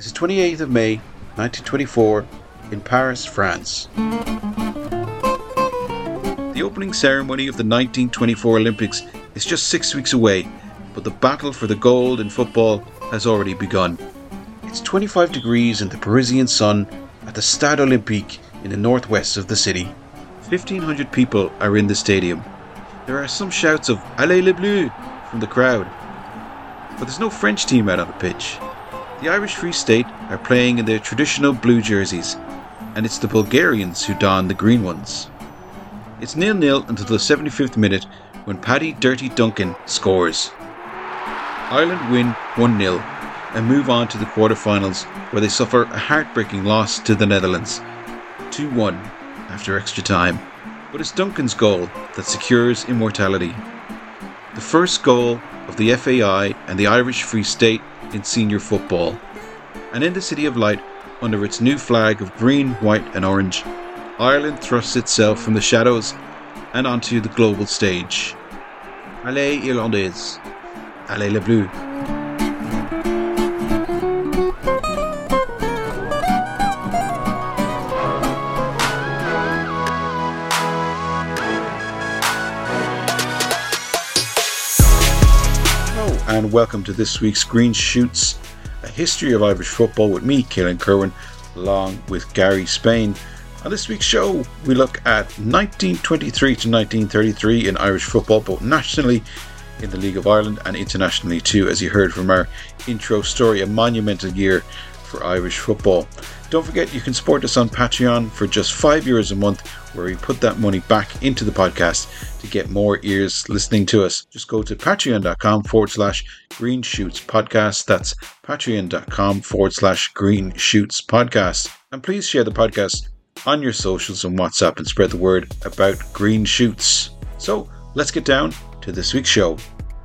It's the 28th of May, 1924, in Paris, France. The opening ceremony of the 1924 Olympics is just 6 weeks away, but the battle for the gold in football has already begun. It's 25 degrees in the Parisian sun at the Stade Olympique in the northwest of the city. 1,500 people are in the stadium. There are some shouts of "Allez les Bleus" from the crowd. But there's no French team out on the pitch. The Irish Free State are playing in their traditional blue jerseys, and it's the Bulgarians who don the green ones. It's 0-0 until the 75th minute when Paddy Dirty Duncan scores. Ireland win 1-0 and move on to the quarter-finals, where they suffer a heartbreaking loss to the Netherlands, 2-1 after extra time. But it's Duncan's goal that secures immortality. The first goal of the FAI and the Irish Free State in senior football. And in the City of Light, under its new flag of green, white and orange, Ireland thrusts itself from the shadows and onto the global stage. Allez Irlandais, allez les Bleus. Hello and welcome to this week's Green Shoots, a history of Irish football with me, Ciaran Kerwin, along with Gary Spain. On this week's show, we look at 1923 to 1933 in Irish football, both nationally in the League of Ireland and internationally too, as you heard from our intro story, a monumental year for Irish football. Don't forget you can support us on Patreon for just €5 a month, where we put that money back into the podcast to get more ears listening to us. Just go to patreon.com/Green Shoots Podcast. That's patreon.com/Green Shoots Podcast. And please share the podcast on your socials and WhatsApp and spread the word about Green Shoots. So let's get down to this week's show.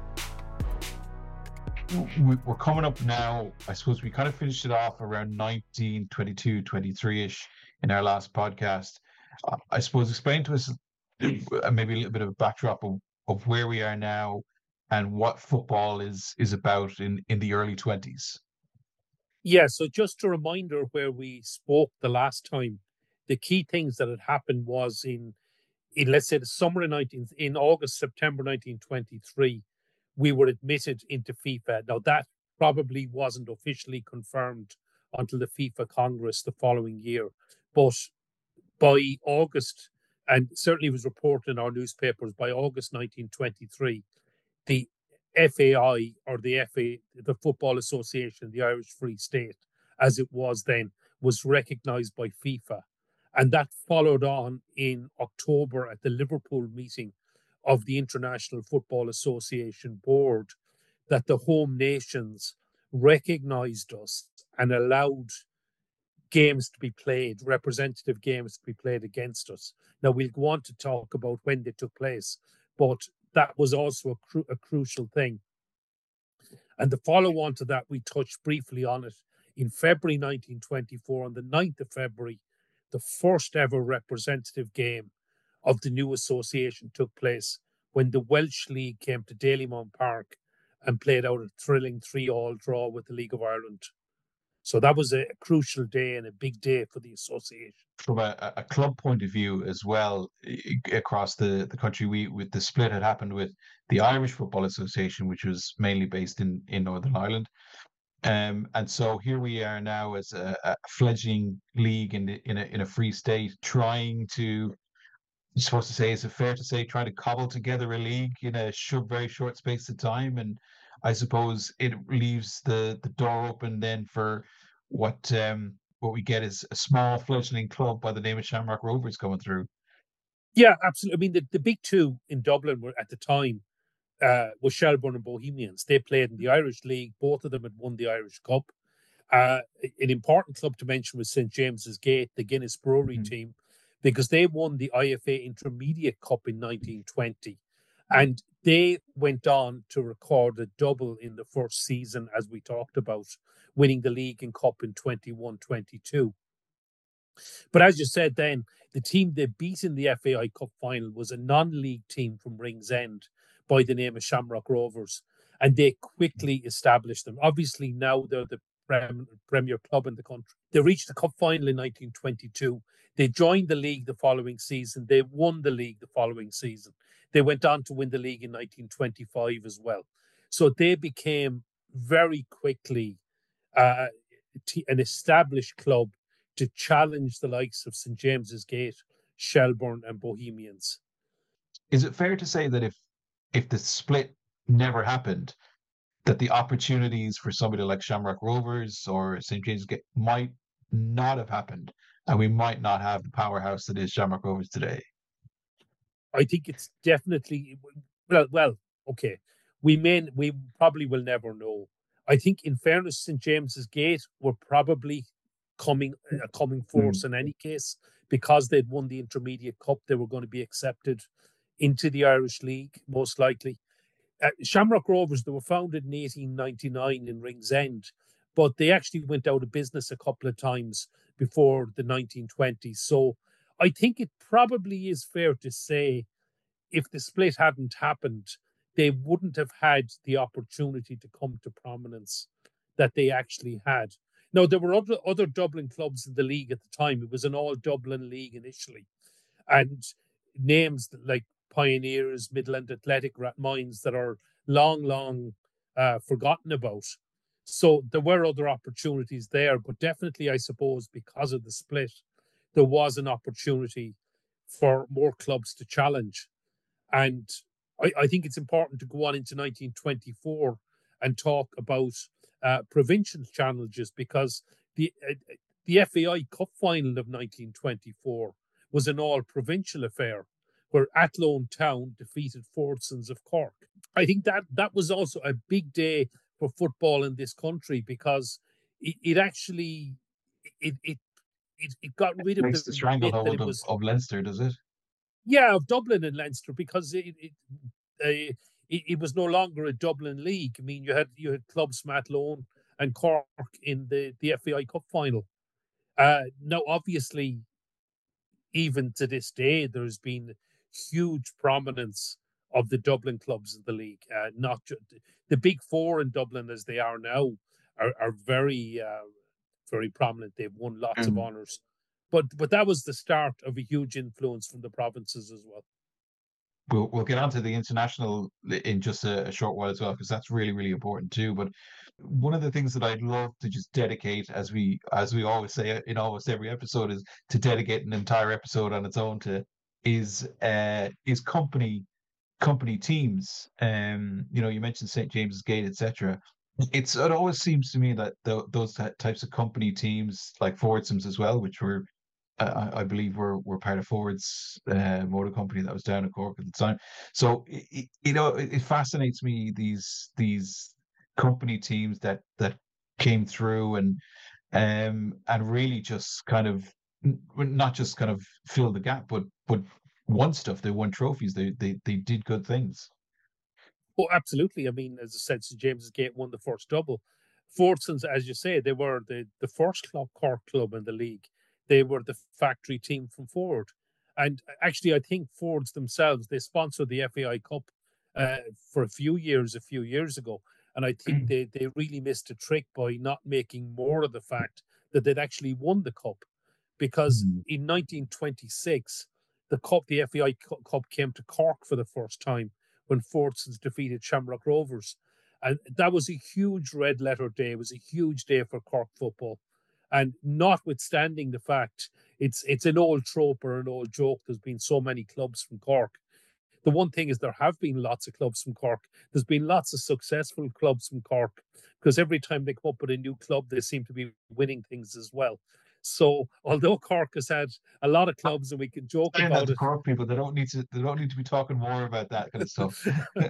We're coming up now. I suppose we kind of finished it off around 1922, 23-ish in our last podcast. I suppose explain to us maybe a little bit of a backdrop of where we are now and what football is about in the early 20s. Yeah, so just a reminder where we spoke the last time. The key things that had happened was in let's say the summer of in August, September 1923, we were admitted into FIFA. Now that probably wasn't officially confirmed until the FIFA Congress the following year. But by August, and certainly was reported in our newspapers, by August 1923, the FAI, or the Football Association, the Irish Free State, as it was then, was recognised by FIFA. And that followed on in October at the Liverpool meeting of the International Football Association Board, that the home nations recognised us and allowed games to be played, representative games to be played against us. Now, we'll go on to talk about when they took place, but that was also a crucial thing. And the follow-on to that, we touched briefly on it in February 1924, on the 9th of February, the first ever representative game of the new association took place when the Welsh League came to Dalymount Park and played out a thrilling 3-3 draw with the League of Ireland. So that was a crucial day and a big day for the association. From a club point of view as well, across the country, with the split had happened with the Irish Football Association, which was mainly based in Northern Ireland. And so here we are now as a fledgling league in a free state, trying to, you're supposed to say, is it fair to say, trying to cobble together a league in a very short space of time? And I suppose it leaves the door open then for what we get is a small fledgling club by the name of Shamrock Rovers coming through. Yeah, absolutely. I mean, the big two in Dublin were at the time was Shelbourne and Bohemians. They played in the Irish League. Both of them had won the Irish Cup. An important club to mention was St. James's Gate, the Guinness Brewery team, because they won the IFA Intermediate Cup in 1920. And they went on to record a double in the first season, as we talked about, winning the league and cup in 21-22. But as you said then, the team they beat in the FAI Cup final was a non-league team from Ringsend by the name of Shamrock Rovers, and they quickly established them. Obviously now they're the premier club in the country. They reached the cup final in 1922. They joined the league the following season. They won the league the following season. They went on to win the league in 1925 as well. So they became very quickly an established club to challenge the likes of St James's Gate, Shelbourne and Bohemians. Is it fair to say that if the split never happened, that the opportunities for somebody like Shamrock Rovers or St James's Gate might not have happened, and we might not have the powerhouse that is Shamrock Rovers today? I think it's definitely well. Okay, we probably will never know. I think, in fairness, St James's Gate were probably a coming force in any case, because they'd won the Intermediate Cup. They were going to be accepted into the Irish League, most likely. Shamrock Rovers, they were founded in 1899 in Ringsend, but they actually went out of business a couple of times before the 1920s. So I think it probably is fair to say, if the split hadn't happened, they wouldn't have had the opportunity to come to prominence that they actually had. Now, there were other Dublin clubs in the league at the time. It was an all-Dublin league initially. And names like Pioneers, Midland Athletic, Rathmines, that are long forgotten about. So there were other opportunities there, but definitely, I suppose, because of the split, there was an opportunity for more clubs to challenge. And I think it's important to go on into 1924 and talk about provincial challenges, because the FAI Cup final of 1924 was an all-provincial affair, where Athlone Town defeated Fordsons of Cork. I think that was also a big day for football in this country, because it got rid of the stranglehold of Leinster, does it? Yeah, of Dublin and Leinster, because it was no longer a Dublin league. I mean, you had clubs from Athlone and Cork in the FAI Cup final. Now, obviously, even to this day, there's been huge prominence of the Dublin clubs in the league. Not the big four in Dublin, as they are now, are very very prominent. They've won lots of honours. But that was the start of a huge influence from the provinces as well. We'll get onto the international in just a short while as well, because that's really, really important too. But one of the things that I'd love to just dedicate, as we always say in almost every episode, is to dedicate an entire episode on its own to is company teams. You mentioned St James's Gate, etc. It always seems to me that those types of company teams, like Fordsons as well, which were I believe were part of Ford's motor company that was down in Cork at the time. So it fascinates me, these company teams that came through and really just kind of not just kind of fill the gap, but won stuff. They won trophies. They did good things. Oh, absolutely. I mean, as I said, St James's Gate won the first double. Fordsons, as you say, they were the first Cork club in the league. They were the factory team from Ford. And actually, I think Fords themselves, they sponsored the FAI Cup for a few years ago. And I think they really missed a trick by not making more of the fact that they'd actually won the Cup. Because in 1926, the FAI Cup came to Cork for the first time, when Fordsons defeated Shamrock Rovers. And that was a huge red letter day. It was a huge day for Cork football. And notwithstanding the fact it's an old trope or an old joke, there's been so many clubs from Cork. The one thing is, there have been lots of clubs from Cork. There's been lots of successful clubs from Cork, because every time they come up with a new club, they seem to be winning things as well. So although Cork has had a lot of clubs, and we can joke about it, Cork people, they don't need to be talking more about that kind of stuff.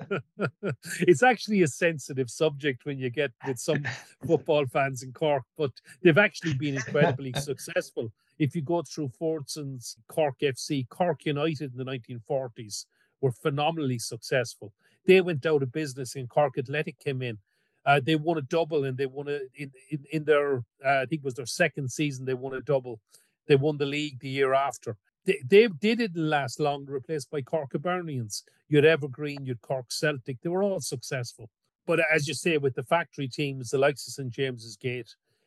It's actually a sensitive subject when you get with some football fans in Cork, but they've actually been incredibly successful. If you go through Fordsons, Cork FC, Cork United in the 1940s were phenomenally successful. They went out of business, and Cork Athletic came in. They won a double, and they won in their I think it was their second season. They won a double. They won the league the year after. They didn't last long, replaced by Cork Hibernians. You had Evergreen, you had Cork Celtic. They were all successful. But as you say, with the factory teams, the likes of St James's Gate,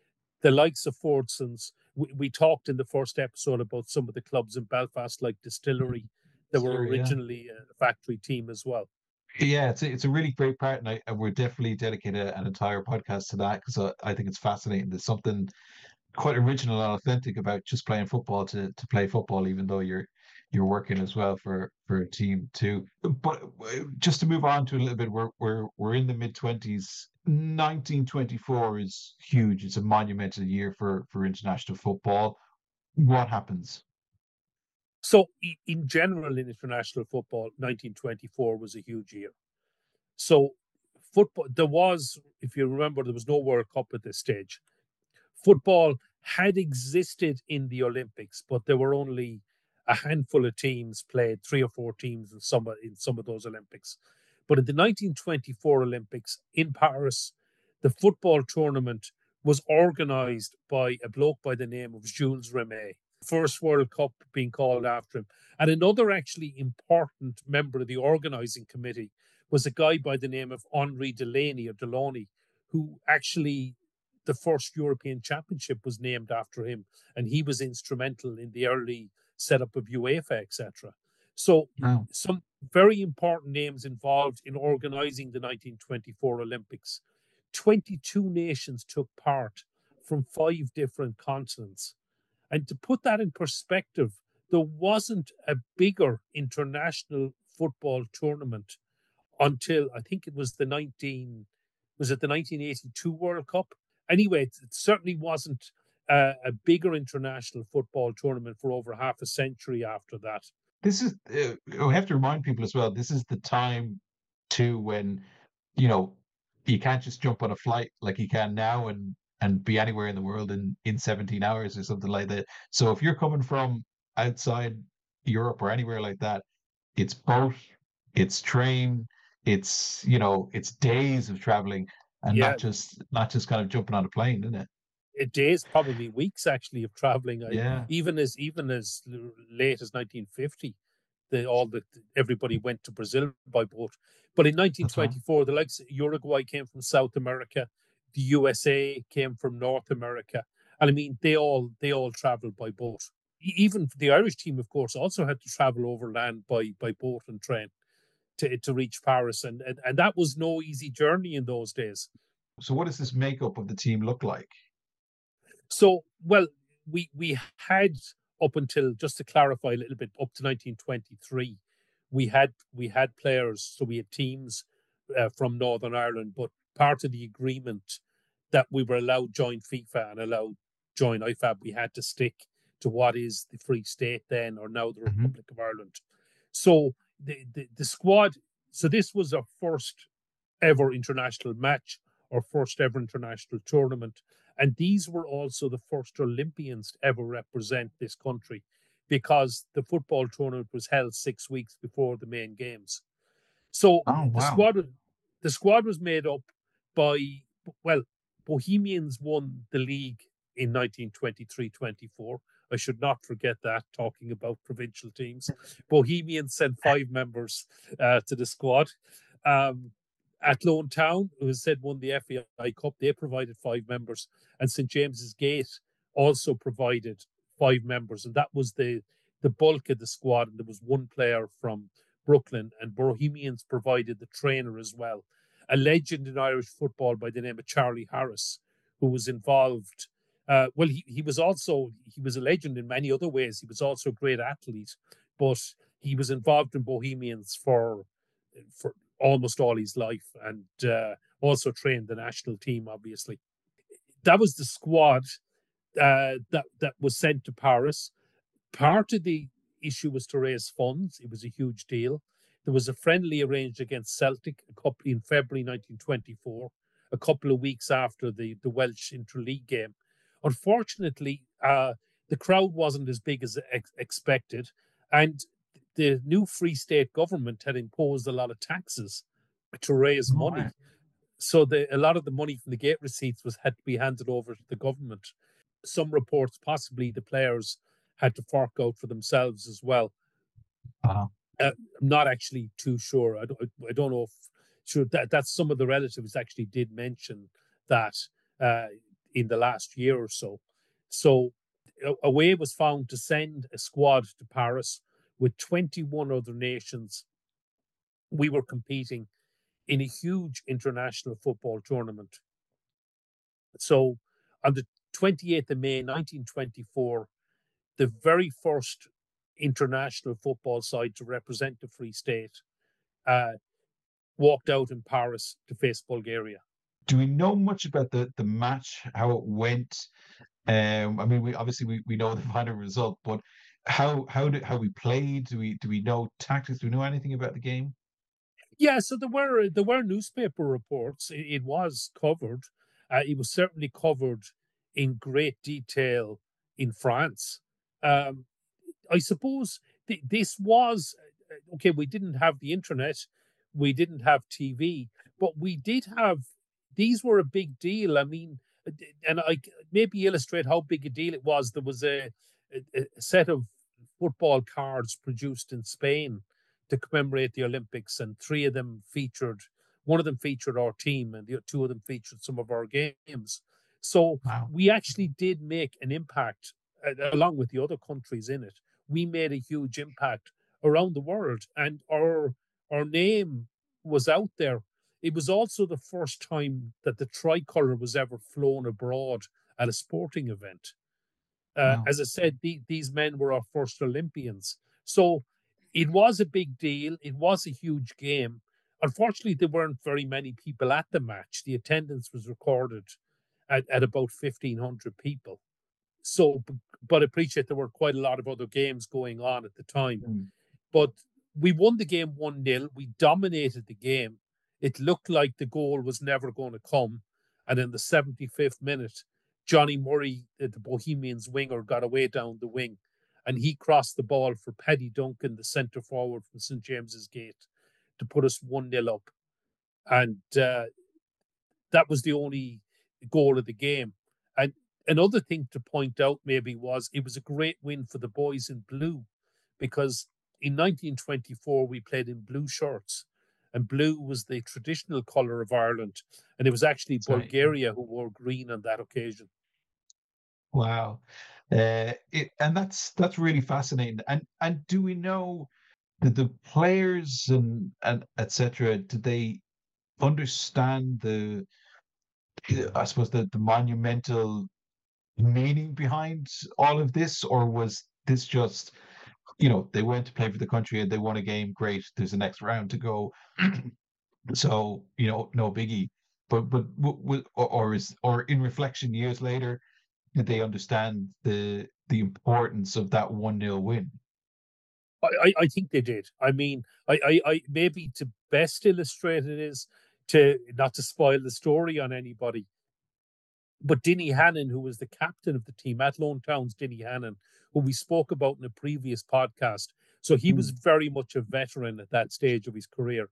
the likes of Fordsons. We talked in the first episode about some of the clubs in Belfast, like Distillery, that were originally a factory team as well. Yeah, it's a really great part, and we're definitely dedicated an entire podcast to that because I think it's fascinating. There's something quite original and authentic about just playing football to play football, even though you're working as well for a team too. But just to move on to a little bit, we're in the mid-20s. 1924 is huge. It's a monumental year for international football. What happens? So, in general, in international football, 1924 was a huge year. So, football, there was, if you remember, there was no World Cup at this stage. Football had existed in the Olympics, but there were only a handful of teams played, 3 or 4 teams in some of those Olympics. But in the 1924 Olympics in Paris, the football tournament was organised by a bloke by the name of Jules Rimet. First World Cup being called after him. And another actually important member of the organising committee was a guy by the name of Henri Delaunay, who actually the first European Championship was named after him, and he was instrumental in the early setup of UEFA, etc. So some very important names involved in organising the 1924 Olympics. 22 nations took part from 5 different continents. And to put that in perspective, there wasn't a bigger international football tournament until I think it was the 1982 World Cup. Anyway, it certainly wasn't a bigger international football tournament for over half a century after that. This is, we have to remind people as well, this is the time too when, you can't just jump on a flight like you can now and be anywhere in the world in 17 hours or something like that. So if you're coming from outside Europe or anywhere like that, it's boat, it's train, it's days of traveling and not just kind of jumping on a plane, isn't it? Days, probably weeks actually of traveling. Yeah. Even as late as 1950, everybody went to Brazil by boat. But in 1924, the likes of Uruguay came from South America, the USA came from North America, and I mean they all traveled by boat. Even the Irish team, of course, also had to travel overland by boat and train to reach Paris, and that was no easy journey in those days. So, what does this makeup of the team look like? So, well, we had up until, just to clarify a little bit, up to 1923, we had players, so we had teams from Northern Ireland, but part of the agreement that we were allowed join FIFA and allowed join IFAB, we had to stick to what is the Free State then, or now the Republic of Ireland. So the squad, so this was our first ever international match, our first ever international tournament. And these were also the first Olympians to ever represent this country, because the football tournament was held 6 weeks before the main games. So the squad was made up by, well, Bohemians won the league in 1923-24. I should not forget that, talking about provincial teams. Bohemians sent 5 members to the squad. Athlone Town, who has said won the FAI Cup, they provided 5 members, and St James's Gate also provided 5 members, and that was the bulk of the squad. And there was 1 player from Brooklyn, and Bohemians provided the trainer as well, a legend in Irish football by the name of Charlie Harris, who was involved. He was a legend in many other ways. He was also a great athlete, but he was involved in Bohemians for almost all his life, and also trained the national team, obviously. That was the squad that was sent to Paris. Part of the issue was to raise funds. It was a huge deal. There was a friendly arranged against Celtic in February 1924, a couple of weeks after the Welsh Interleague game. Unfortunately, the crowd wasn't as big as expected, and the new Free State government had imposed a lot of taxes to raise money. So a lot of the money from the gate receipts had to be handed over to the government. Some reports, possibly the players had to fork out for themselves as well. I'm not actually too sure. I don't know if that's some of the relatives actually did mention that in the last year or so. So a way was found to send a squad to Paris with 21 other nations. We were competing in a huge international football tournament. So on the 28th of May, 1924, the very first international football side to represent the Free State walked out in Paris to face Bulgaria. Do we know much about the match, how it went? I mean, we know the final result, but how we played? Do we know tactics? Do we know anything about the game? Yeah, so there were newspaper reports. It was covered. It was certainly covered in great detail in France. I suppose this was okay. We didn't have the internet, we didn't have TV, but we did have. These were a big deal. I mean, and I maybe illustrate how big a deal it was. There was a set of football cards produced in Spain to commemorate the Olympics, and three of them featured. One of them featured our team, and the two of them featured some of our games. So Wow. we actually did make an impact, along with the other countries in it. We made a huge impact around the world, and our name was out there. It was also the first time that the tricolour was ever flown abroad at a sporting event. Wow. As I said, these men were our first Olympians. So it was a big deal. It was a huge game. Unfortunately, there weren't very many people at the match. The attendance was recorded at about 1,500 people. So, but I appreciate there were quite a lot of other games going on at the time. Mm. But we won the game 1-0. We dominated the game. It looked like the goal was never going to come. And in the 75th minute, Johnny Murray, the Bohemians winger, got away down the wing. And he crossed the ball for Paddy Duncan, the centre forward from St. James's Gate, to put us 1-0 up. And that was the only goal of the game. And another thing to point out maybe was it was a great win for the boys in blue, because in 1924 we played in blue shirts, and blue was the traditional colour of Ireland, and it was actually Bulgaria who wore green on that occasion. Wow. And that's really fascinating. And do we know that the players and etc. Did they understand I suppose the monumental meaning behind all of this, or was this just, they went to play for the country and they won a game, great, there's the next round to go, so no biggie. But or in reflection years later, did they understand the importance of that 1-0 win? I think they did. I mean, I maybe to best illustrate it is to not to spoil the story on anybody, but Dinny Hannon, who was the captain of the team, Athlone Town's Dinny Hannon, who we spoke about in a previous podcast. So he was very much a veteran at that stage of his career.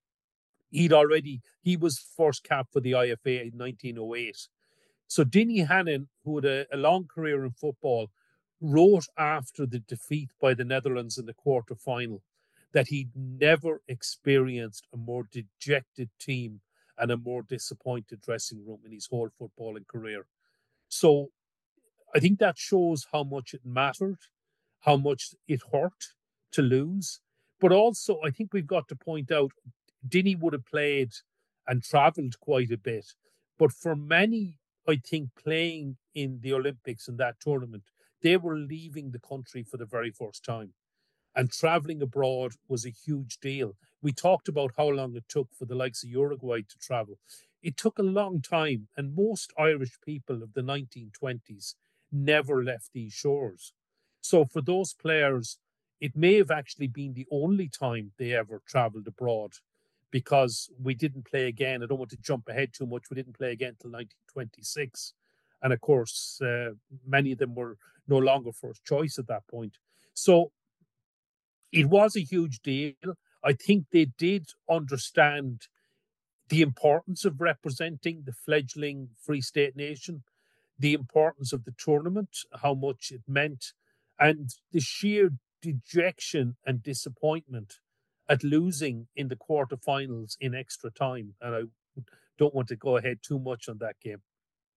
He was first cap for the IFA in 1908. So Dinny Hannon, who had a long career in football, wrote after the defeat by the Netherlands in the quarter-final that he'd never experienced a more dejected team and a more disappointed dressing room in his whole footballing career. So I think that shows how much it mattered, how much it hurt to lose. But also, I think we've got to point out, Dinny would have played and travelled quite a bit. But for many, I think, playing in the Olympics in that tournament, they were leaving the country for the very first time. And travelling abroad was a huge deal. We talked about how long it took for the likes of Uruguay to travel. It took a long time, and most Irish people of the 1920s never left these shores. So for those players, it may have actually been the only time they ever travelled abroad, because we didn't play again. I don't want to jump ahead too much. We didn't play again until 1926. And of course, many of them were no longer first choice at that point. So it was a huge deal. I think they did understand the importance of representing the fledgling Free State nation, the importance of the tournament, how much it meant, and the sheer dejection and disappointment at losing in the quarterfinals in extra time. And I don't want to go ahead too much on that game.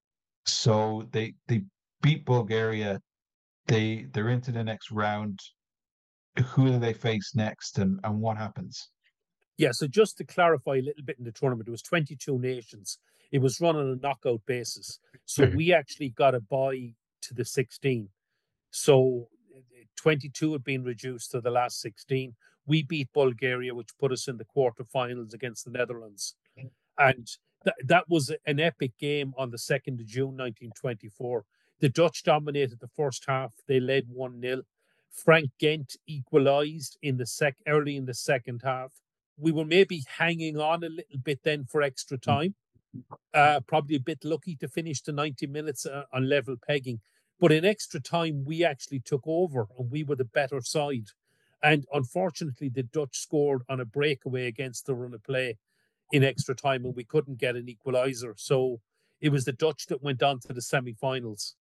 So they beat Bulgaria. They're into the next round. Who do they face next, and what happens? Yeah, so just to clarify a little bit in the tournament, it was 22 nations. It was run on a knockout basis. So we actually got a bye to the 16. So 22 had been reduced to the last 16. We beat Bulgaria, which put us in the quarterfinals against the Netherlands. And that was an epic game on the 2nd of June, 1924. The Dutch dominated the first half. They led 1-0. Frank Gent equalised early in the second half. We were maybe hanging on a little bit then for extra time. Probably a bit lucky to finish the 90 minutes on level pegging. But in extra time, we actually took over and we were the better side. And unfortunately, the Dutch scored on a breakaway against the run of play in extra time and we couldn't get an equaliser. So it was the Dutch that went on to the semi-finals.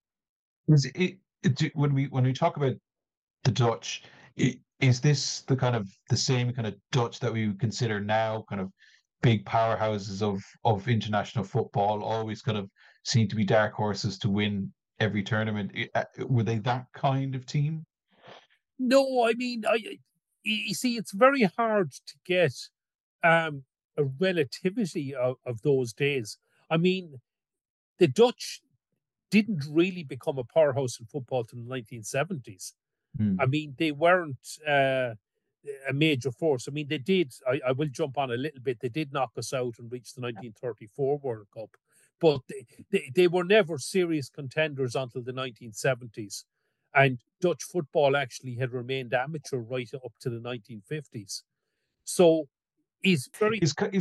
When we talk about the Dutch, is this the same kind of Dutch that we would consider now kind of big powerhouses of international football, always kind of seem to be dark horses to win every tournament? Were they that kind of team? No, I mean, you see, it's very hard to get a relativity of those days. I mean, the Dutch didn't really become a powerhouse in football till the 1970s. I mean, they weren't a major force. I mean, they did, I will jump on a little bit, they did knock us out and reach the 1934 World Cup, but they were never serious contenders until the 1970s. And Dutch football actually had remained amateur right up to the 1950s. So he's very.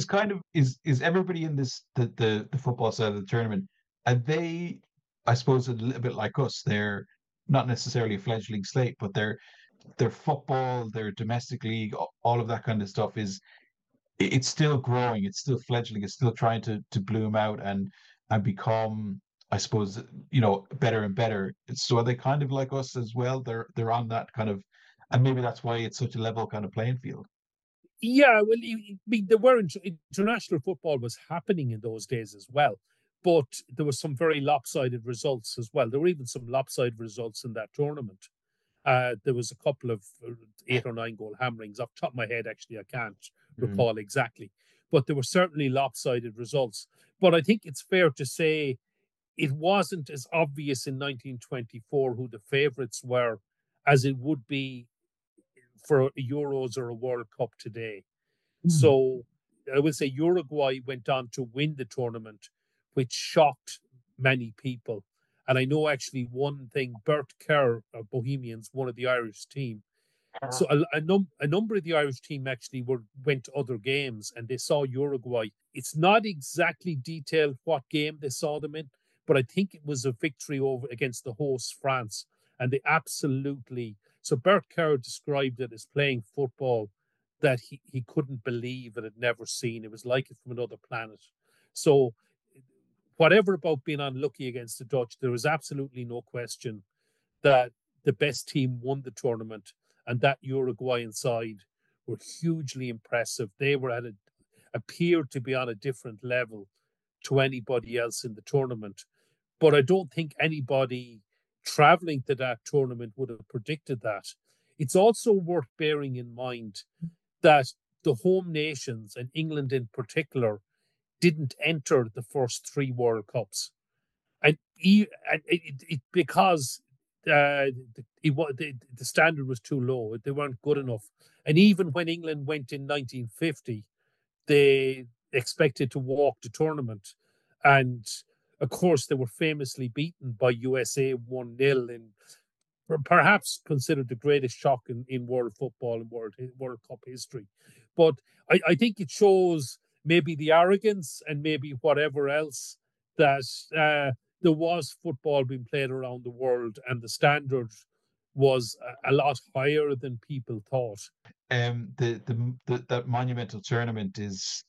Is everybody in the football side of the tournament, are they, I suppose, a little bit like us? They're not necessarily a fledgling slate, but their football, their domestic league, all of that kind of stuff it's still growing, it's still fledgling, it's still trying to bloom out and become, I suppose, better and better. So are they kind of like us as well? They're on that kind of, and maybe that's why it's such a level kind of playing field. Yeah, well, I mean, there were international football was happening in those days as well, but there were some very lopsided results as well. There were even some lopsided results in that tournament. There was a couple of 8 or 9 goal hammerings. Off the top of my head, actually, I can't recall exactly, but there were certainly lopsided results. But I think it's fair to say it wasn't as obvious in 1924 who the favourites were as it would be for Euros or a World Cup today. So I would say Uruguay went on to win the tournament, which shocked many people. And I know actually one thing, Bert Kerr of Bohemians, one of the Irish team. So a number of the Irish team actually went to other games and they saw Uruguay. It's not exactly detailed what game they saw them in, but I think it was a victory over against the host France. And they absolutely. So Bert Kerr described it as playing football that he couldn't believe and had never seen. It was like it from another planet. So whatever about being unlucky against the Dutch, there was absolutely no question that the best team won the tournament, and that Uruguayan side were hugely impressive. They were appeared to be on a different level to anybody else in the tournament. But I don't think anybody traveling to that tournament would have predicted that. It's also worth bearing in mind that the home nations, and England in particular, didn't enter the first 3 World Cups. And because the standard was too low, they weren't good enough. And even when England went in 1950, they expected to walk the tournament. And of course, they were famously beaten by USA 1-0 in perhaps considered the greatest shock in world football and World Cup history. But I think it shows maybe the arrogance and maybe whatever else that there was football being played around the world and the standard was a lot higher than people thought. That monumental tournament is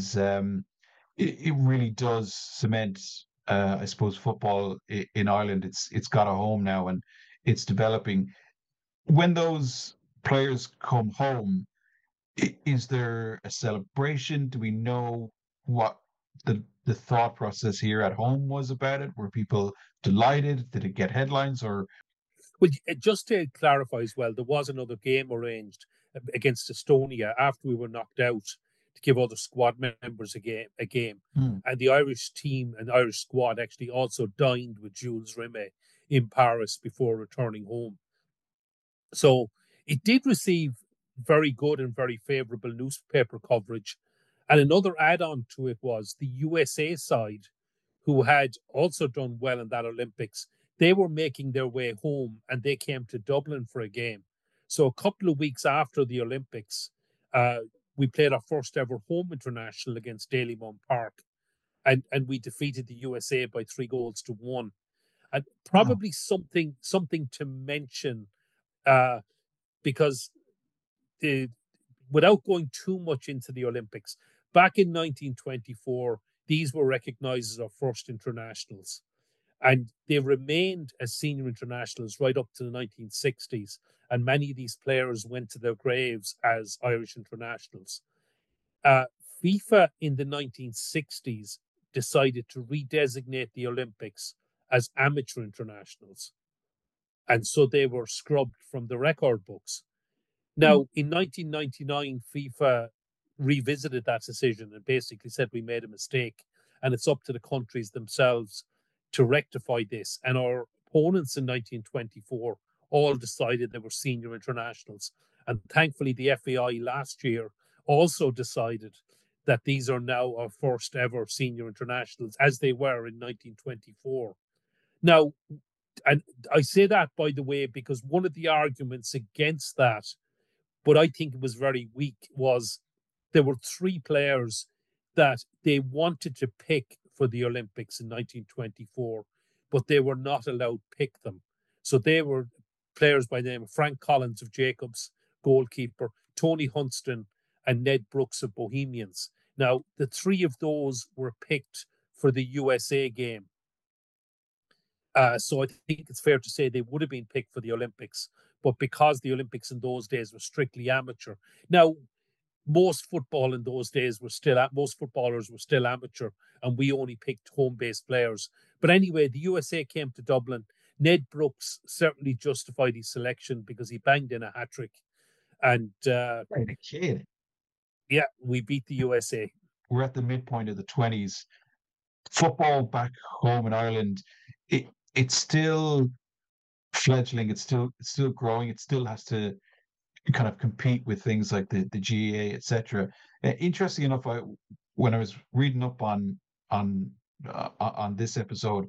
it really does cement, I suppose, football in Ireland. It's got a home now and it's developing. When those players come home, is there a celebration? Do we know what the thought process here at home was about it? Were people delighted? Did it get headlines? Or Well, just to clarify as well, there was another game arranged against Estonia after we were knocked out to give other squad members a game. And the Irish team and Irish squad actually also dined with Jules Rimet in Paris before returning home. So it did receive very good and very favourable newspaper coverage. And another add-on to it was the USA side, who had also done well in that Olympics. They were making their way home and they came to Dublin for a game. So a couple of weeks after the Olympics, we played our first ever home international against Dalymount Park, and we defeated the USA by 3-1. And probably something to mention, because without going too much into the Olympics, back in 1924, these were recognized as our first internationals. And they remained as senior internationals right up to the 1960s. And many of these players went to their graves as Irish internationals. FIFA in the 1960s decided to redesignate the Olympics as amateur internationals. And so they were scrubbed from the record books. Now, in 1999, FIFA revisited that decision and basically said we made a mistake, and it's up to the countries themselves to rectify this. And our opponents in 1924 all decided they were senior internationals. And thankfully, the FAI last year also decided that these are now our first ever senior internationals, as they were in 1924. Now, and I say that, by the way, because one of the arguments against that, but I think it was very weak, was there were 3 players that they wanted to pick for the Olympics in 1924, but they were not allowed to pick them. So they were players by the name of Frank Collins of Jacobs, goalkeeper, Tony Hunston, and Ned Brooks of Bohemians. Now, the 3 of those were picked for the USA game. So I think it's fair to say they would have been picked for the Olympics, but because the Olympics in those days were strictly amateur. Now, most football in those days most footballers were still amateur, and we only picked home-based players. But anyway, the USA came to Dublin. Ned Brooks certainly justified his selection because he banged in a hat-trick. And right, a kid. Yeah, we beat the USA. We're at the midpoint of the 20s. Football back home in Ireland, it's still fledgling. It's still growing. It still has to kind of compete with things like the GAA, etc. Interesting enough, when I was reading up on this episode,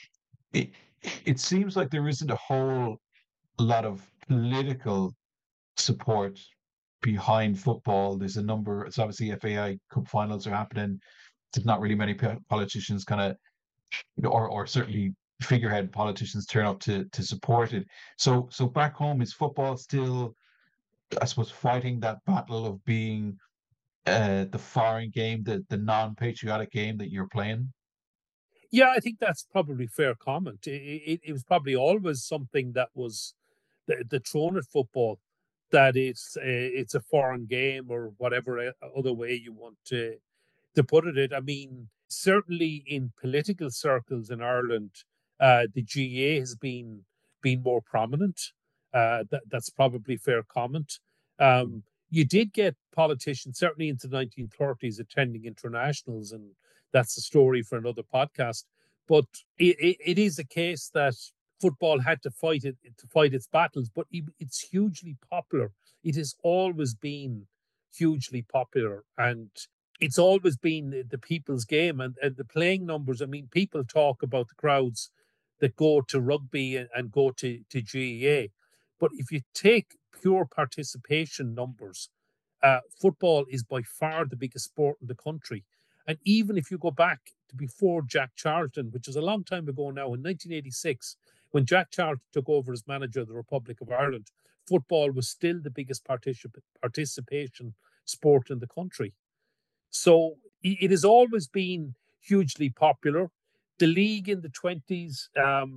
it seems like there isn't a whole lot of political support behind football. There's a number. It's obviously FAI Cup finals are happening. There's not really many politicians kind of, or certainly figurehead politicians turn up to support it. So back home, is football still, I suppose, fighting that battle of being the foreign game, the non-patriotic game that you're playing? Yeah, I think that's probably fair comment. It was probably always something that was the thrown at football, that it's a foreign game or whatever other way you want to put it. I mean, certainly in political circles in Ireland, the GAA has been more prominent. That's probably fair comment. You did get politicians, certainly into the 1930s, attending internationals, and that's a story for another podcast. But it is a case that football had to fight its battles, but it's hugely popular. It has always been hugely popular, and it's always been the people's game, and the playing numbers. I mean, people talk about the crowds that go to rugby and go to GAA, but if you take pure participation numbers, football is by far the biggest sport in the country. And even if you go back to before Jack Charlton, which is a long time ago now, in 1986, when Jack Charlton took over as manager of the Republic of Ireland, football was still the biggest participation sport in the country. So it has always been hugely popular. The league in the 20s,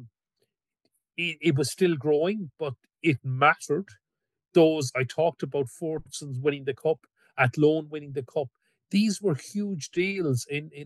it was still growing, but it mattered. Those I talked about, Fortson's winning the cup, Athlone winning the cup, these were huge deals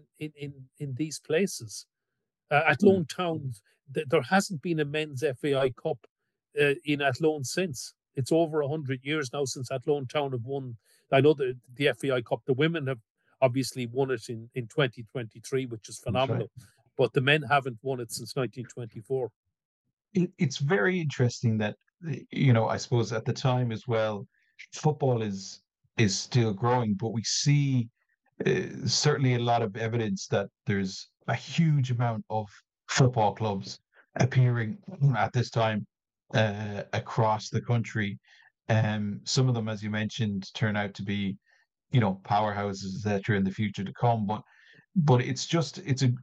in these places. Mm. Athlone Town, there hasn't been a men's FAI Cup in Athlone since. It's over 100 years now since Athlone Town have won. I know the FAI Cup, the women have obviously won it in 2023, which is That's right. phenomenal. But the men haven't won it since 1924. It's very interesting that, you know, I suppose at the time as well, football is still growing, but we see certainly a lot of evidence that there's a huge amount of football clubs appearing at this time across the country. Some of them, as you mentioned, turn out to be, you know, powerhouses, etc., in the future to come. But it's just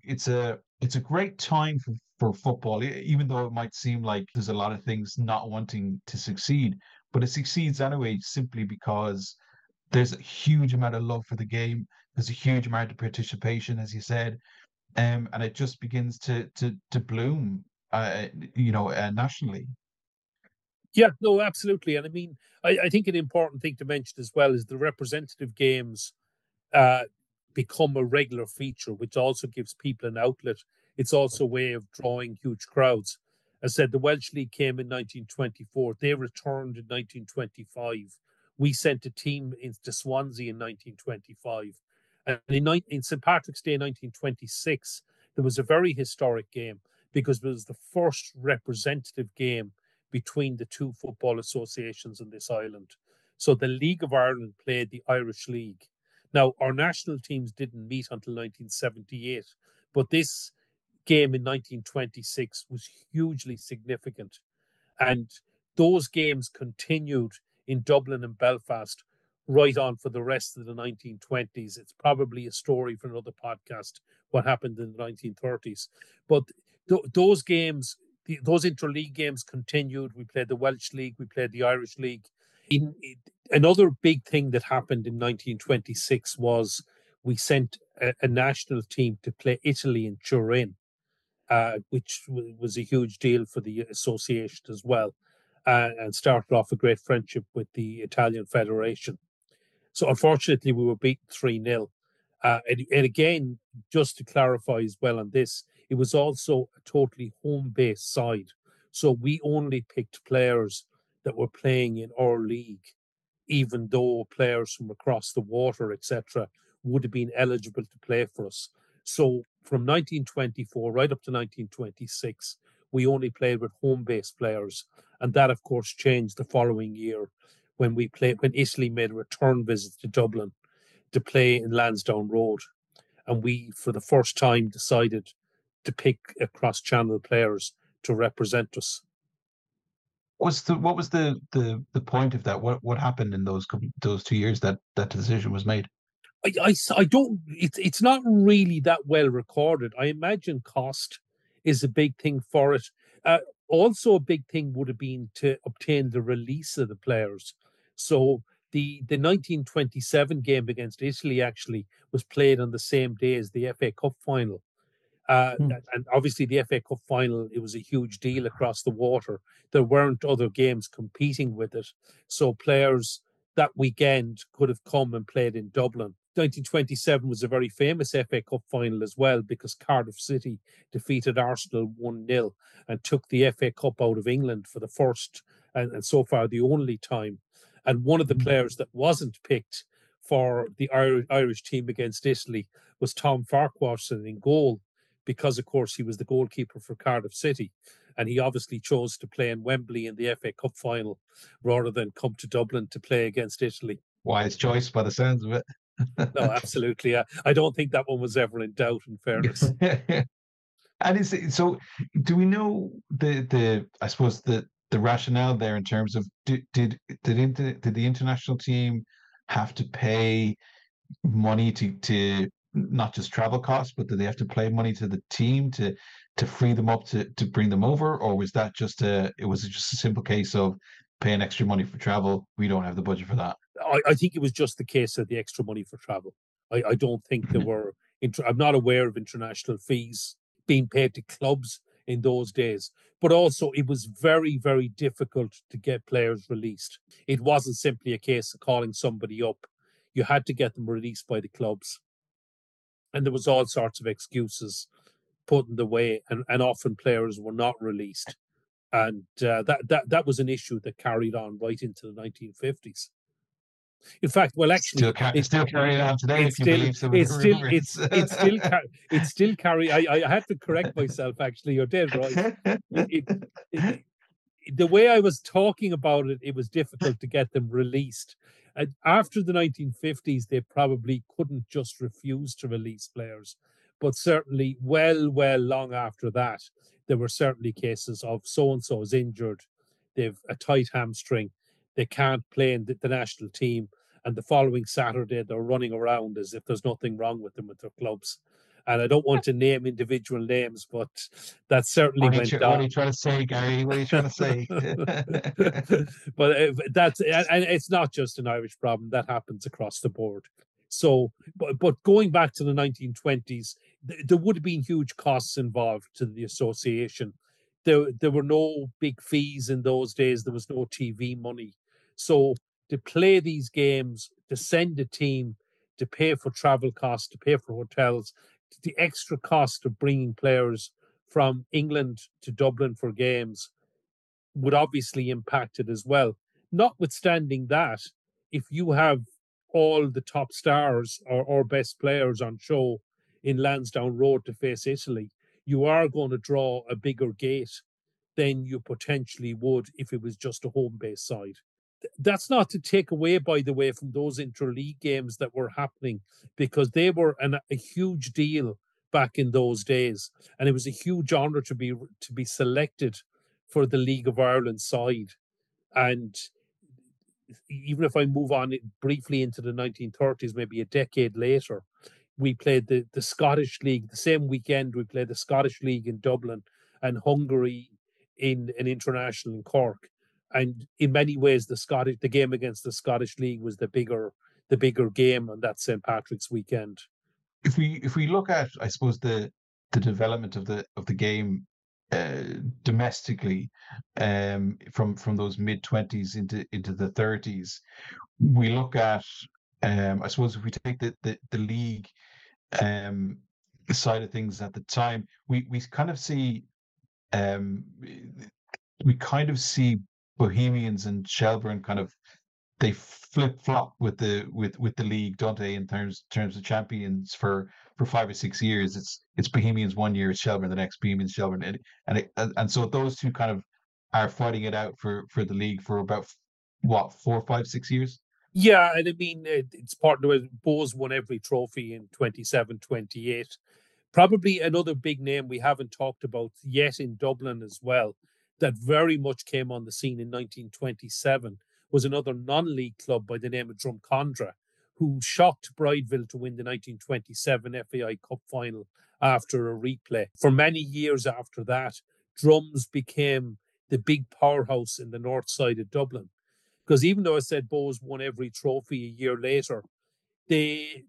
it's a great time for football, even though it might seem like there's a lot of things not wanting to succeed, but it succeeds anyway simply because there's a huge amount of love for the game. There's a huge amount of participation, as you said, and it just begins to bloom, you know, nationally. Yeah, no, absolutely. And I mean, I think an important thing to mention as well is the representative games uh, become a regular feature, which also gives people an outlet. It's also a way of drawing huge crowds. As I said, the Welsh League came in 1924. They returned in 1925. We sent a team into Swansea in 1925. And in St. Patrick's Day 1926, there was a very historic game because it was the first representative game between the two football associations in this island. So the League of Ireland played the Irish League. Now, our national teams didn't meet until 1978, but this game in 1926 was hugely significant. And those games continued in Dublin and Belfast right on for the rest of the 1920s. It's probably a story for another podcast, what happened in the 1930s. But those games, those interleague games continued. We played the Welsh League, we played the Irish League. Another big thing that happened in 1926 was we sent a national team to play Italy in Turin, which was a huge deal for the association as well, and started off a great friendship with the Italian Federation. So unfortunately, we were beaten 3-0. And again, just to clarify as well on this, it was also a totally home-based side. So we only picked players that were playing in our league, even though players from across the water, etc., would have been eligible to play for us. So from 1924 right up to 1926, we only played with home-based players, and that, of course, changed the following year when Italy made a return visit to Dublin to play in Lansdowne Road, and we, for the first time, decided to pick cross-channel players to represent us. What was the point of that? What happened in those 2 years that that decision was made? I don't. It's not really that well recorded. I imagine cost is a big thing for it. Also, a big thing would have been to obtain the release of the players. So the 1927 game against Italy actually was played on the same day as the FA Cup final. Hmm. And obviously, the FA Cup final, it was a huge deal across the water. There weren't other games competing with it. So players that weekend could have come and played in Dublin. 1927 was a very famous FA Cup final as well because Cardiff City defeated Arsenal 1-0 and took the FA Cup out of England for the first and so far the only time. And one of the players that wasn't picked for the Irish team against Italy was Tom Farquharson in goal because, of course, he was the goalkeeper for Cardiff City. And he obviously chose to play in Wembley in the FA Cup final rather than come to Dublin to play against Italy. Wise choice by the sounds of it. No, absolutely. I don't think that one was ever in doubt, in fairness. And is it, so? Do we know the I suppose the rationale there in terms of did the international team have to pay money to not just travel costs, but did they have to pay money to the team to free them up to bring them over, or was that just a simple case of paying extra money for travel? We don't have the budget for that. I think it was just the case of the extra money for travel. I don't think there were. I'm not aware of international fees being paid to clubs in those days. But also, it was very, very difficult to get players released. It wasn't simply a case of calling somebody up. you had to get them released by the clubs. And there was all sorts of excuses put in the way, and often players were not released. And that was an issue that carried on right into the 1950s. In fact, well, actually, still carrying on today, if you believe some of the rumors. It's still carry. I had to correct myself. Actually, you're dead right. The way I was talking about it, it was difficult to get them released. After the 1950s, they probably couldn't just refuse to release players, but certainly, well, long after that, there were certainly cases of so and so is injured, they've a tight hamstring, they can't play in the national team, and the following Saturday they're running around as if there's nothing wrong with them with their clubs. And I don't want to name individual names, but that certainly went down. What are you trying to say, Gary? What are you trying to say? But and it's not just an Irish problem. That happens across the board. So, but going back to the 1920s, there would have been huge costs involved to the association. There were no big fees in those days. There was no TV money. So to play these games, to send a team, to pay for travel costs, to pay for hotels, the extra cost of bringing players from England to Dublin for games would obviously impact it as well. Notwithstanding that, if you have all the top stars or best players on show in Lansdowne Road to face Italy, you are going to draw a bigger gate than you potentially would if it was just a home-based side. That's not to take away, by the way, from those interleague games that were happening, because they were a huge deal back in those days, and it was a huge honour to be selected for the League of Ireland side. And even if I move on briefly into the 1930s, maybe a decade later, we played the Scottish League. The same weekend, we played the Scottish League in Dublin and Hungary in an international in Cork. And in many ways, the game against the Scottish League was the bigger game on that St. Patrick's weekend. If we look at, I suppose, the development of the game domestically, from those mid-20s into the 30s, we look at, I suppose, if we take the league side of things at the time, we kind of see Bohemians and Shelbourne kind of, they flip flop with the league, don't they? In terms of champions for 5 or 6 years, it's Bohemians one year, it's Shelbourne the next, Bohemians, Shelbourne, and so those two kind of are fighting it out for the league for about 4, 5, 6 years. Yeah, and I mean, it's part of it. Bohs won every trophy in 27, 28. Probably another big name we haven't talked about yet in Dublin as well, that very much came on the scene in 1927, was another non-league club by the name of Drumcondra, who shocked Brideville to win the 1927 FAI Cup final after a replay. For many years after that, Drums became the big powerhouse in the north side of Dublin. Because even though I said Bohs won every trophy a year later, the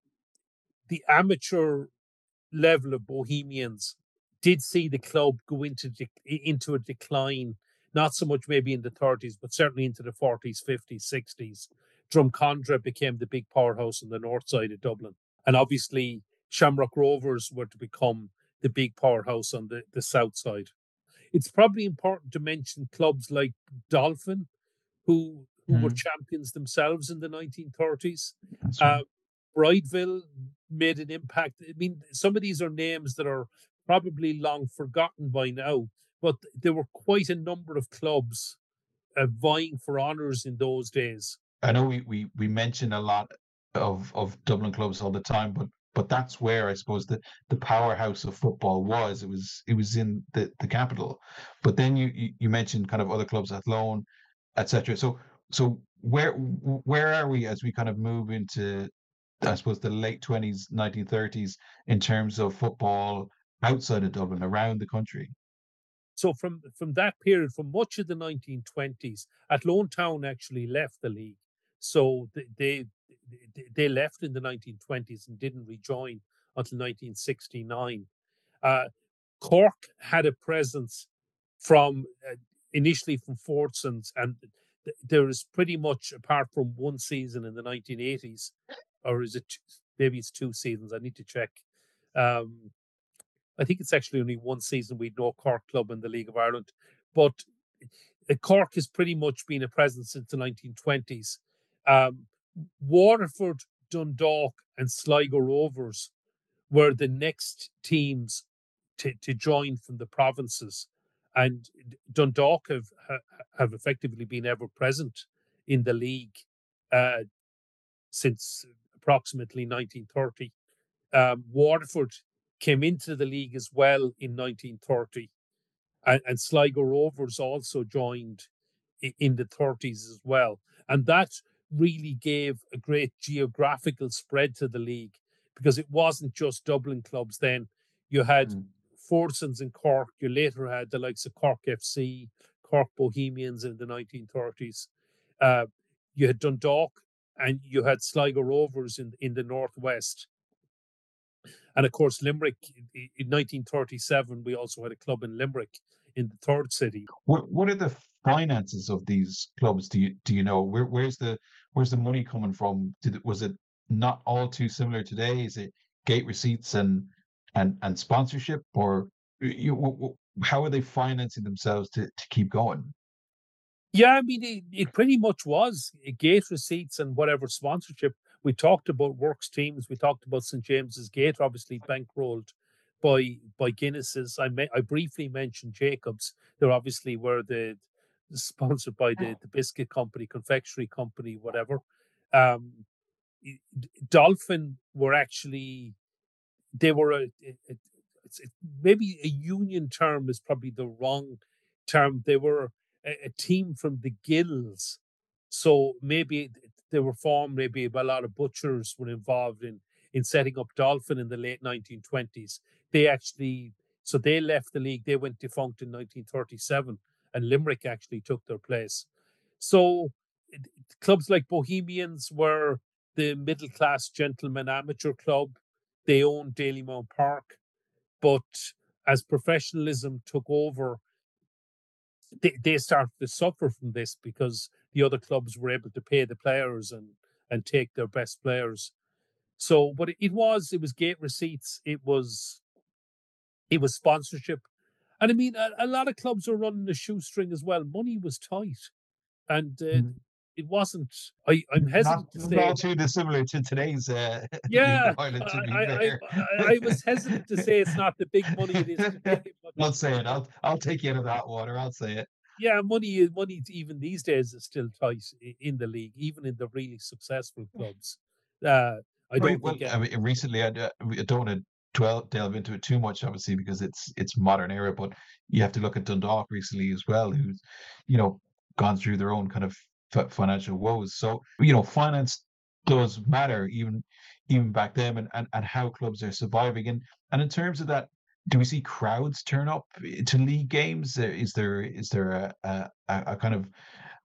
amateur level of Bohemians did see the club go into a decline, not so much maybe in the 30s, but certainly into the 40s, 50s, 60s. Drumcondra became the big powerhouse on the north side of Dublin. And obviously, Shamrock Rovers were to become the big powerhouse on the south side. It's probably important to mention clubs like Dolphin, who were champions themselves in the 1930s. Right. Brideville made an impact. I mean, some of these are names that are probably long forgotten by now, but there were quite a number of clubs vying for honours in those days. I know we mention a lot of Dublin clubs all the time, but that's where I suppose the powerhouse of football was. It was in the capital. But then you mentioned kind of other clubs, Athlone, etc. So where are we as we kind of move into, I suppose, the late 20s, 1930s in terms of football outside of Dublin, around the country? So from that period, from much of the 1920s, Athlone Town actually left the league. So they left in the 1920s and didn't rejoin until 1969. Cork had a presence from initially from Fortsons, and there is pretty much, apart from one season in the 1980s, or is it maybe it's 2 seasons? I need to check. I think it's actually only one season we'd no Cork club in the League of Ireland, but Cork has pretty much been a presence since the 1920s. Waterford, Dundalk, and Sligo Rovers were the next teams to join from the provinces, and Dundalk have effectively been ever present in the league since approximately 1930. Waterford came into the league as well in 1930, and Sligo Rovers also joined in the 30s as well. And that really gave a great geographical spread to the league, because it wasn't just Dublin clubs then. You had Forsons in Cork, you later had the likes of Cork FC, Cork Bohemians in the 1930s. You had Dundalk, and you had Sligo Rovers in the northwest. And of course, Limerick, in 1937, we also had a club in Limerick in the third city. What are the finances of these clubs? Do you know where's the money coming from? Was it not all too similar today? Is it gate receipts and sponsorship, or how are they financing themselves to keep going? Yeah, I mean, it pretty much was gate receipts and whatever sponsorship. We talked about Works teams. We talked about St. James's Gate, obviously bankrolled by Guinness's. I briefly mentioned Jacobs. They obviously were the sponsored by the biscuit company, confectionery company, whatever. Dolphin were actually, they were maybe a union term is probably the wrong term. They were a team from the guilds, so maybe they were formed. Maybe a lot of butchers were involved in setting up Dolphin in the late 1920s. They actually, so they left the league. They went defunct in 1937, and Limerick actually took their place. So clubs like Bohemians were the middle class gentleman amateur club. They owned Dalymount Park, but as professionalism took over, they started to suffer from this, because the other clubs were able to pay the players and take their best players. So, but it was gate receipts, it was sponsorship, and I mean a lot of clubs were running a shoestring as well. Money was tight, and it wasn't. I'm hesitant to say not too dissimilar to today's yeah. League of Ireland, to be fair. I was hesitant to say it's not the big money it is today. But I'll say it. I'll take you into that water. I'll say it. yeah, money even these days is still tight in the league, even in the really successful clubs. I don't think. I mean, recently, I don't want to delve into it too much, obviously, because it's modern era. But you have to look at Dundalk recently as well, who's gone through their own kind of financial woes. So finance does matter, even back then, and how clubs are surviving. And in terms of that, do we see crowds turn up to league games? Is there a kind of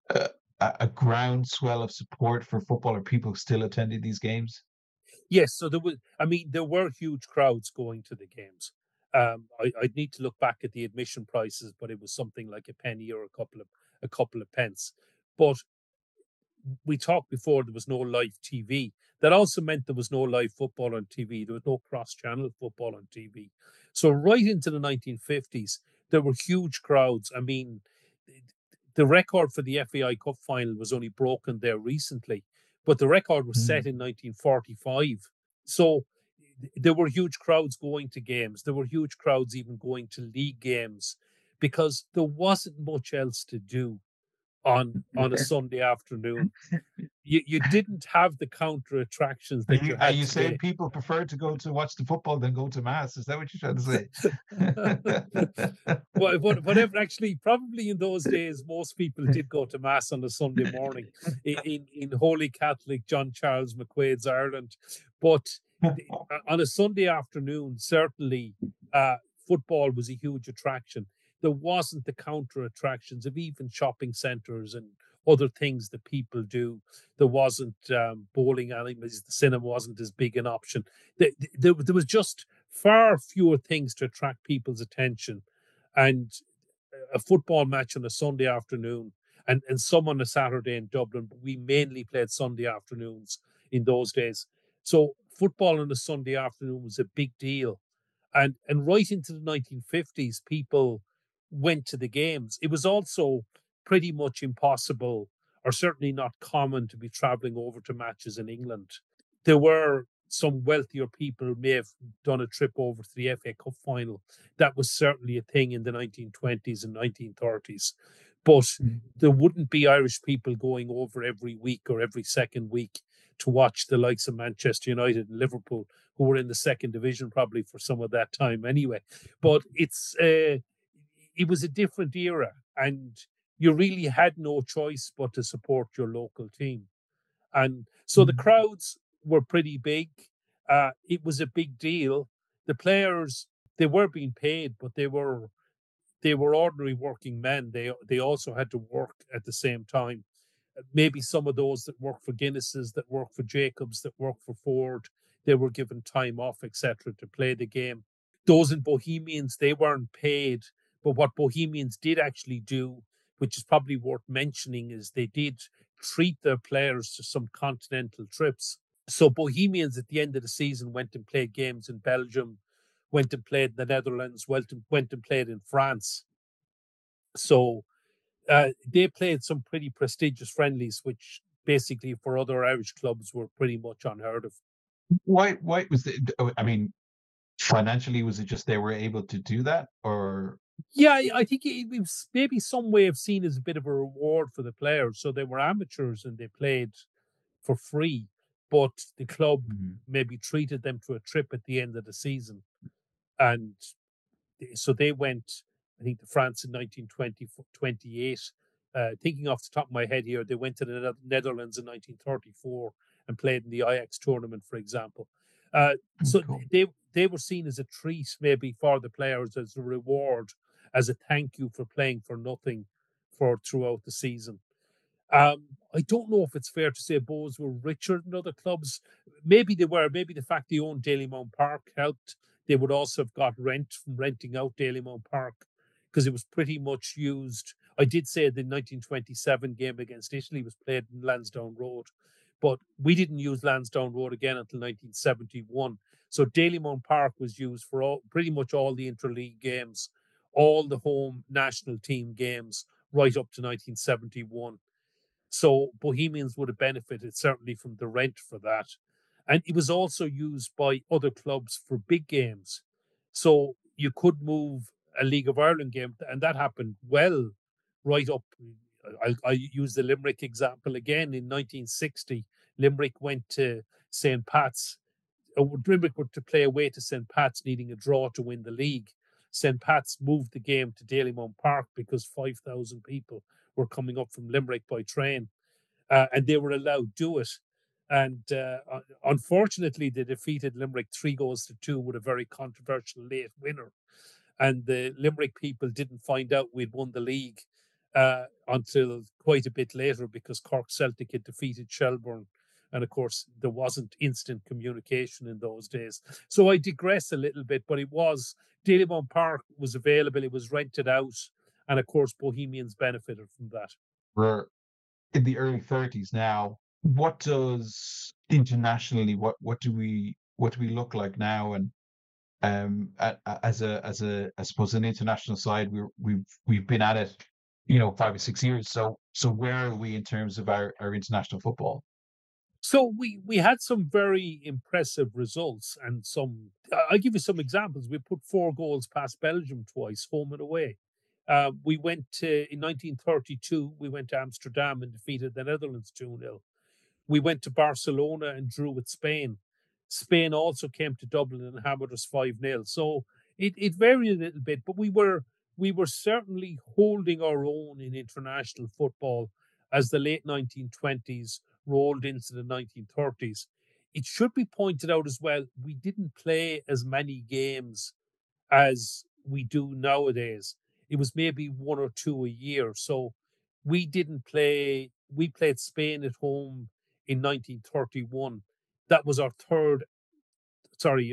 a groundswell of support for football? Are people still attending these games? Yes, so there were huge crowds going to the games. I'd need to look back at the admission prices, but it was something like a penny or a couple of pence. But we talked before, there was no live TV. That also meant there was no live football on TV. There was no cross-channel football on TV. So right into the 1950s, there were huge crowds. I mean, the record for the FAI Cup final was only broken there recently, but the record was set in 1945. So there were huge crowds going to games. There were huge crowds even going to league games, because there wasn't much else to do on a Sunday afternoon. You didn't have the counter attractions that you had. Are you saying people prefer to go to watch the football than go to mass? Is that what you're trying to say? Whatever. Actually, probably in those days, most people did go to mass on a Sunday morning in Holy Catholic John Charles McQuaid's Ireland. But on a Sunday afternoon, certainly football was a huge attraction. There wasn't the counter attractions of even shopping centres and other things that people do. There wasn't bowling alleys. The cinema wasn't as big an option. There was just far fewer things to attract people's attention. And a football match on a Sunday afternoon, and some on a Saturday in Dublin, but we mainly played Sunday afternoons in those days. So football on a Sunday afternoon was a big deal. And right into the 1950s, people went to the games. It was also pretty much impossible, or certainly not common, to be traveling over to matches in England. There were some wealthier people who may have done a trip over to the FA Cup final. That was certainly a thing in the 1920s and 1930s. But there wouldn't be Irish people going over every week or every second week to watch the likes of Manchester United and Liverpool, who were in the second division probably for some of that time anyway. But it was a different era, and you really had no choice but to support your local team. And so the crowds were pretty big. It was a big deal. The players, they were being paid, but they were ordinary working men. They also had to work at the same time. Maybe some of those that work for Guinnesses, that work for Jacobs, that work for Ford, they were given time off, etc., to play the game. Those in Bohemians, they weren't paid, but what Bohemians did actually do, which is probably worth mentioning, is they did treat their players to some continental trips. So Bohemians at the end of the season went and played games in Belgium, went and played in the Netherlands, went and played in France. So they played some pretty prestigious friendlies, which basically for other Irish clubs were pretty much unheard of. Why was it? I mean, financially, was it just they were able to do that, or? Yeah, I think it was maybe some way of seen as a bit of a reward for the players. So they were amateurs and they played for free, but the club maybe treated them to a trip at the end of the season. And so they went, I think, to France in 1928. Thinking off the top of my head here, they went to the Netherlands in 1934 and played in the Ajax tournament, for example. So Cool. they were seen as a treat, maybe for the players, as a reward, as a thank you for playing for nothing for throughout the season. I don't know if it's fair to say Bohs were richer than other clubs. Maybe they were. Maybe the fact they owned Dalymount Park helped. They would also have got rent from renting out Dalymount Park because it was pretty much used. I did say the 1927 game against Italy was played in Lansdowne Road, but we didn't use Lansdowne Road again until 1971. So Dalymount Park was used for pretty much all the interleague games, all the home national team games, right up to 1971. So Bohemians would have benefited certainly from the rent for that. And it was also used by other clubs for big games. So you could move a League of Ireland game, and that happened well right up. I use the Limerick example again. In 1960, Limerick went to St. Pat's. Limerick were to play away to St. Pat's, needing a draw to win the league. St. Pat's moved the game to Dalymount Park because 5,000 people were coming up from Limerick by train, and they were allowed to do it. And unfortunately, they defeated Limerick 3-2 with a very controversial late winner. And the Limerick people didn't find out we'd won the league until quite a bit later, because Cork Celtic had defeated Shelbourne. And of course, there wasn't instant communication in those days. So I digress a little bit, but it was Dalymount Park was available, it was rented out. And of course, Bohemians benefited from that. We're in the early 30s now. What does internationally? What do we look like now? And as a I suppose an international side, we've been at it, 5 or 6 years. So where are we in terms of our international football? So we had some very impressive results, and some. I'll give you some examples. We put 4 goals past Belgium twice, home and away. We went in 1932. We went to Amsterdam and defeated the Netherlands 2-0. We went to Barcelona and drew with Spain. Spain also came to Dublin and hammered us 5-0. So it varied a little bit, but we were certainly holding our own in international football as the late 1920s rolled into the 1930s. It should be pointed out as well, we didn't play as many games as we do nowadays. It was maybe 1 or 2 a year. So we didn't play, we played Spain at home in 1931. That was our third, sorry,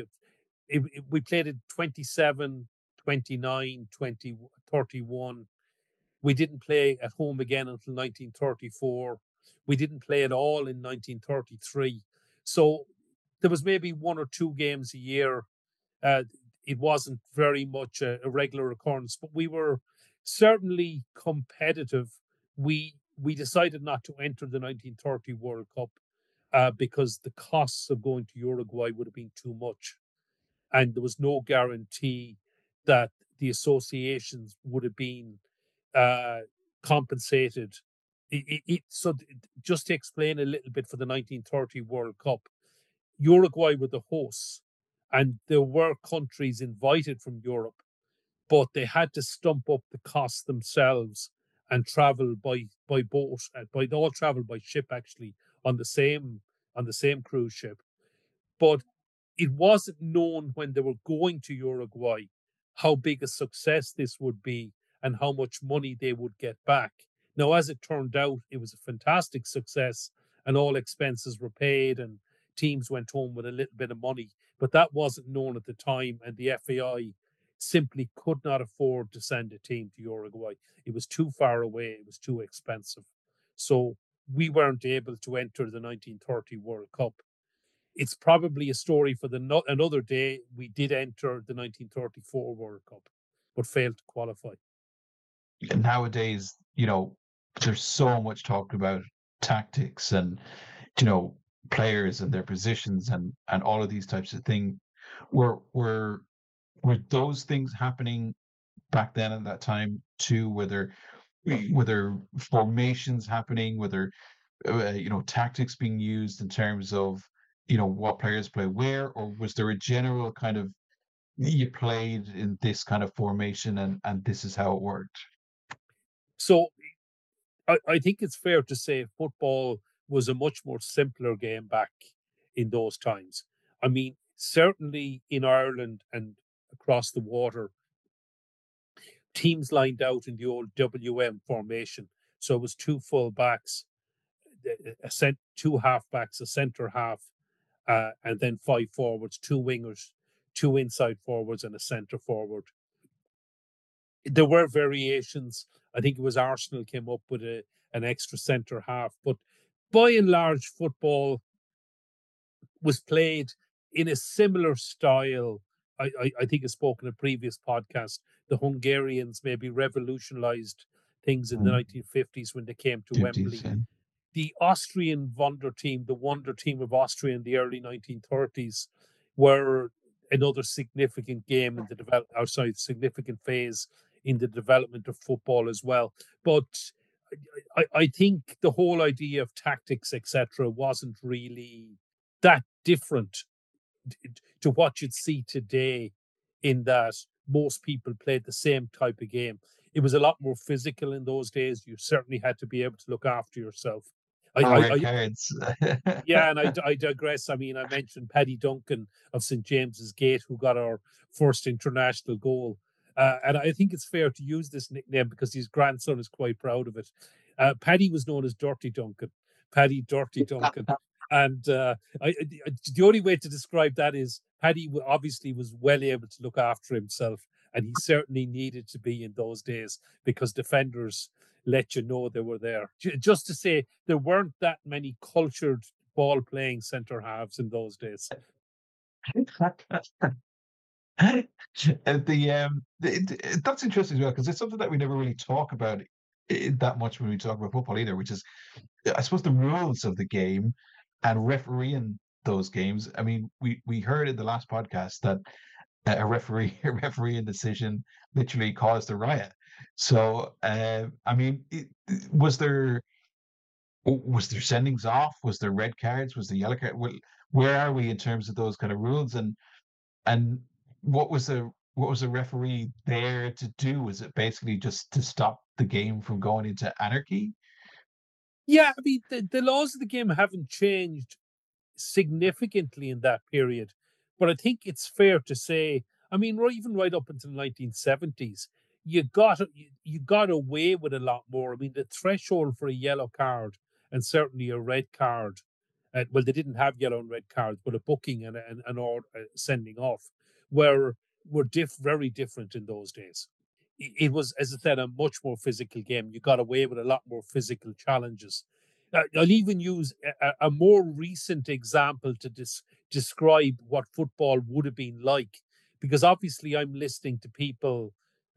we played it 27, 29, 20, 31. We didn't play at home again until 1934. We didn't play at all in 1933. So there was maybe one or two games a year. Uh, it wasn't very much a regular occurrence, but we were certainly competitive. We decided not to enter the 1930 World Cup because the costs of going to Uruguay would have been too much, and there was no guarantee that the associations would have been uh, compensated. So, just to explain a little bit for the 1930 World Cup, Uruguay were the hosts, and there were countries invited from Europe, but they had to stump up the costs themselves and travel by boat. By they all travel by ship actually on the same cruise ship. But it wasn't known when they were going to Uruguay how big a success this would be and how much money they would get back. Now, as it turned out, it was a fantastic success and all expenses were paid and teams went home with a little bit of money. But that wasn't known at the time, and the FAI simply could not afford to send a team to Uruguay. It was too far away, it was too expensive. So we weren't able to enter the 1930 World Cup. It's probably a story for another day. We did enter the 1934 World Cup, but failed to qualify. And nowadays, you know, there's so much talked about tactics and, you know, players and their positions and all of these types of things. Were those things happening back then at that time too? Were there formations happening? Were there you know, tactics being used in terms of, you know, what players play where, or was there a general kind of, you played in this kind of formation and this is how it worked? So I think it's fair to say football was a much more simpler game back in those times. I mean, certainly in Ireland and across the water, teams lined out in the old WM formation. So it was two full backs, two half backs, a centre half, and then five forwards, two wingers, two inside forwards, and a centre forward. There were variations. I think it was Arsenal came up with an extra centre half, but by and large, football was played in a similar style. I think I spoke in a previous podcast. The Hungarians maybe revolutionized things in the 1950s when they came to 50s, Wembley. yeah. The Austrian the wonder team of Austria in the early 1930s, were another significant game in the significant phase in the development of football as well. But I think the whole idea of tactics, etc., wasn't really that different to what you'd see today, in that most people played the same type of game. It was a lot more physical in those days. You certainly had to be able to look after yourself. Oh, red I cards. yeah, and I digress. I mean, I mentioned Paddy Duncan of St James's Gate, who got our first international goal. And I think it's fair to use this nickname because his grandson is quite proud of it. Paddy was known as Dirty Duncan, Paddy Dirty Duncan. And the only way to describe that is Paddy obviously was well able to look after himself, and he certainly needed to be in those days because defenders let you know they were there. Just to say, there weren't that many cultured ball playing centre halves in those days. And that's interesting as well, because it's something that we never really talk about that much when we talk about football either, which is, I suppose, the rules of the game and refereeing those games. I mean, we heard in the last podcast that a refereeing decision literally caused a riot. So, I mean, was there sendings off? Was there red cards? Was there yellow card? Where are we in terms of those kind of rules? And what was the referee there to do? Was it basically just to stop the game from going into anarchy? Yeah, I mean, the laws of the game haven't changed significantly in that period. But I think it's fair to say, I mean, even right up until the 1970s, you got away with a lot more. I mean, the threshold for a yellow card and certainly a red card, well, they didn't have yellow and red cards, but a booking and an order sending off were very different in those days. it was, as I said, a much more physical game. You got away with a lot more physical challenges. I'll even use a more recent example to describe what football would have been like, because obviously I'm listening to people.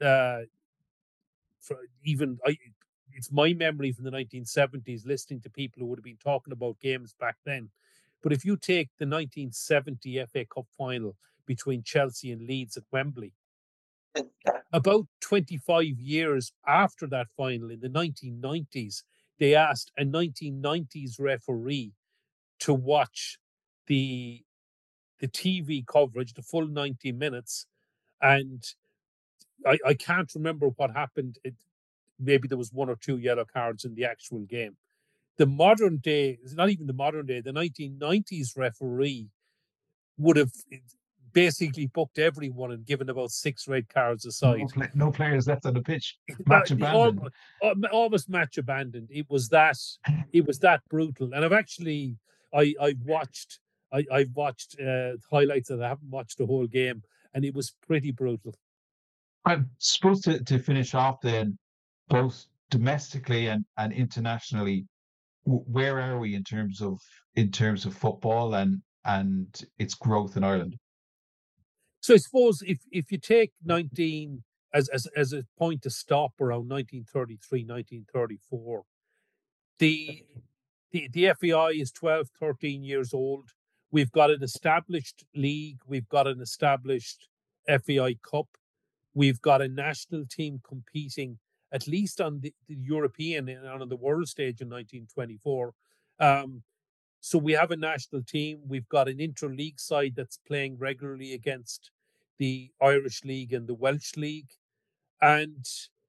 It's my memory from the 1970s, listening to people who would have been talking about games back then. But if you take the 1970 FA Cup final between Chelsea and Leeds at Wembley, about 25 years after that final, in the 1990s, they asked a 1990s referee to watch the TV coverage, the full 90 minutes. And I can't remember what happened. Maybe there was 1 or 2 yellow cards in the actual game. The modern day, it's not even the modern day, the 1990s referee would have basically booked everyone and given about 6 red cards aside. No players left on the pitch. Match abandoned. Almost match abandoned. It was that brutal. And I've watched highlights, and I haven't watched the whole game, and it was pretty brutal. I'm supposed to finish off then, both domestically and internationally. Where are we in terms of football and its growth in Ireland? So I suppose if you take 19 as a point to stop around 1933, 1934, the FAI is 12, 13 years old. We've got an established league. We've got an established FAI Cup. We've got a national team competing at least on the European and on the world stage in 1924. So we have a national team. We've got an inter-league side that's playing regularly against the Irish League and the Welsh League. And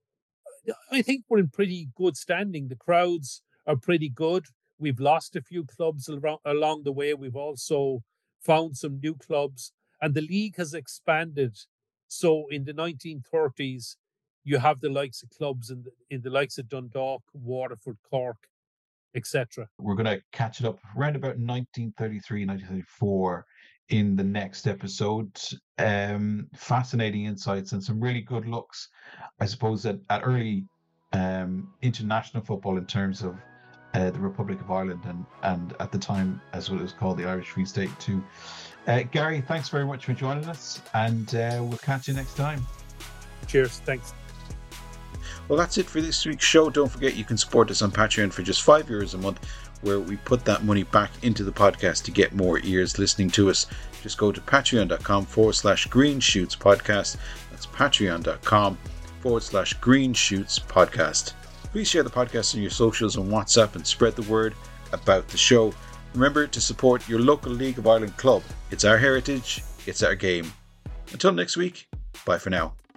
I think we're in pretty good standing. The crowds are pretty good. We've lost a few clubs along the way. We've also found some new clubs. And the league has expanded. So in the 1930s, you have the likes of clubs in the likes of Dundalk, Waterford, Cork, etc. We're going to catch it up around about 1933, 1934 in the next episode. Fascinating insights and some really good looks, I suppose, at early international football in terms of the Republic of Ireland and at the time as what it was called, the Irish Free State too. Gary, thanks very much for joining us, and we'll catch you next time. Cheers. Thanks. Well, that's it for this week's show. Don't forget you can support us on Patreon for just €5 a month, where we put that money back into the podcast to get more ears listening to us. Just go to patreon.com/Green Shoots Podcast. That's patreon.com/Green Shoots Podcast. Please share the podcast on your socials and WhatsApp and spread the word about the show. Remember to support your local League of Ireland club. It's our heritage, it's our game. Until next week, bye for now.